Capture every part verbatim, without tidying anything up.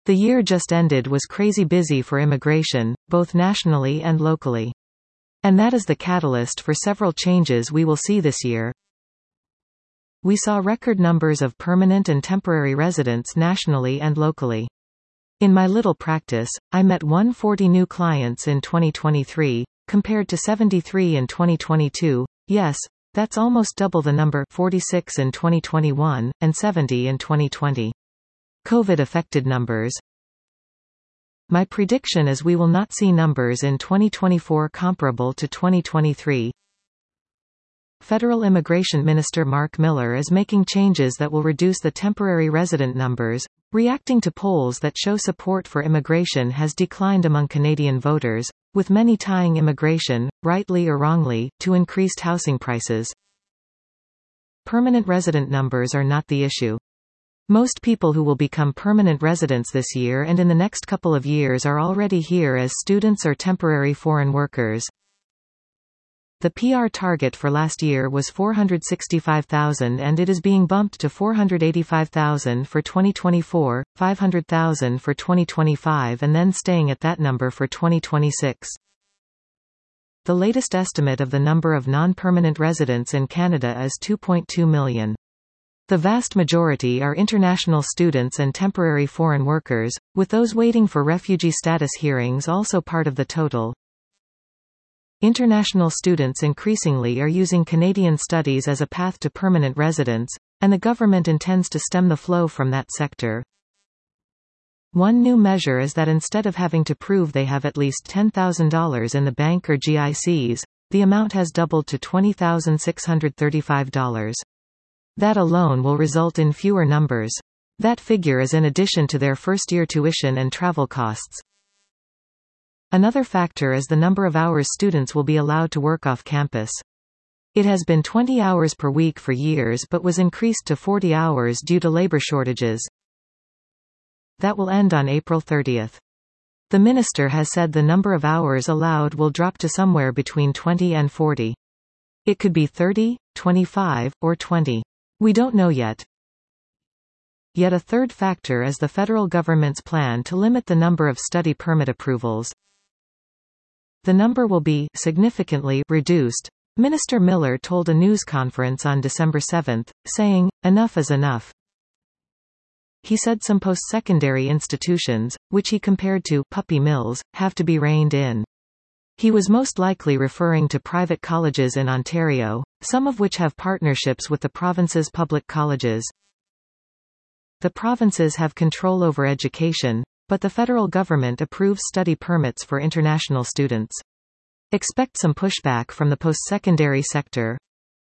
The year just ended was crazy busy for immigration, both nationally and locally. And that is the catalyst for several changes we will see this year. We saw record numbers of permanent and temporary residents nationally and locally. In my little practice, I met one hundred forty new clients in twenty twenty-three, compared to seventy-three in twenty twenty-two. Yes, that's almost double the number, forty-six in twenty twenty-one, and seventy in twenty twenty. COVID-affected numbers. My prediction is we will not see numbers in twenty twenty-four comparable to twenty twenty-three. Federal Immigration Minister Mark Miller is making changes that will reduce the temporary resident numbers, reacting to polls that show support for immigration has declined among Canadian voters, with many tying immigration, rightly or wrongly, to increased housing prices. Permanent resident numbers are not the issue. Most people who will become permanent residents this year and in the next couple of years are already here as students or temporary foreign workers. The P R target for last year was four hundred sixty-five thousand and it is being bumped to four hundred eighty-five thousand for twenty twenty-four, five hundred thousand for twenty twenty-five and then staying at that number for twenty twenty-six. The latest estimate of the number of non-permanent residents in Canada is two point two million. The vast majority are international students and temporary foreign workers, with those waiting for refugee status hearings also part of the total. International students increasingly are using Canadian studies as a path to permanent residence, and the government intends to stem the flow from that sector. One new measure is that instead of having to prove they have at least ten thousand dollars in the bank or G I Cs, the amount has doubled to twenty thousand six hundred thirty-five dollars. That alone will result in fewer numbers. That figure is in addition to their first-year tuition and travel costs. Another factor is the number of hours students will be allowed to work off campus. It has been twenty hours per week for years but was increased to forty hours due to labor shortages. That will end on April thirtieth. The minister has said the number of hours allowed will drop to somewhere between twenty and forty. It could be thirty, twenty-five, or twenty. We don't know yet. Yet a third factor is the federal government's plan to limit the number of study permit approvals. The number will be significantly reduced, Minister Miller told a news conference on December seventh, saying, "Enough is enough." He said some post-secondary institutions, which he compared to puppy mills, have to be reined in. He was most likely referring to private colleges in Ontario, some of which have partnerships with the province's public colleges. The provinces have control over education, but the federal government approves study permits for international students. Expect some pushback from the post-secondary sector.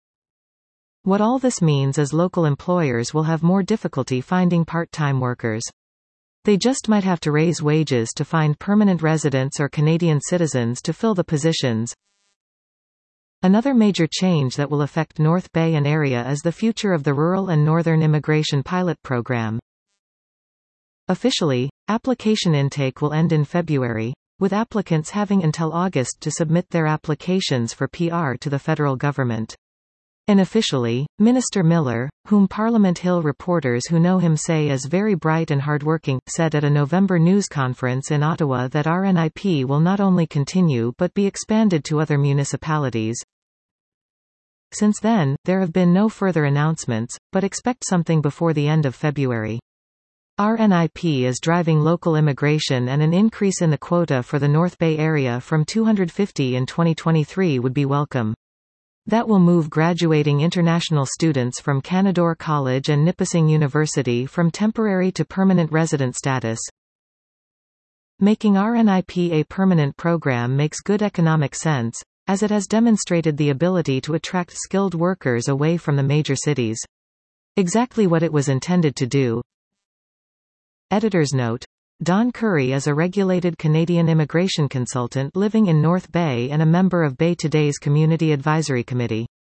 What all this means is local employers will have more difficulty finding part-time workers. They just might have to raise wages to find permanent residents or Canadian citizens to fill the positions. Another major change that will affect North Bay and area is the future of the Rural and Northern Immigration Pilot Program. Officially, application intake will end in February, with applicants having until August to submit their applications for P R to the federal government. Unofficially, Minister Miller, whom Parliament Hill reporters who know him say is very bright and hardworking, said at a November news conference in Ottawa that R N I P will not only continue but be expanded to other municipalities. Since then, there have been no further announcements, but expect something before the end of February. R N I P is driving local immigration, and an increase in the quota for the North Bay area from two hundred fifty in twenty twenty-three would be welcome. That will move graduating international students from Canadore College and Nipissing University from temporary to permanent resident status. Making R N I P a permanent program makes good economic sense, as it has demonstrated the ability to attract skilled workers away from the major cities. Exactly what it was intended to do. Editor's note: Don Curry is a regulated Canadian immigration consultant living in North Bay and a member of Bay Today's Community Advisory Committee.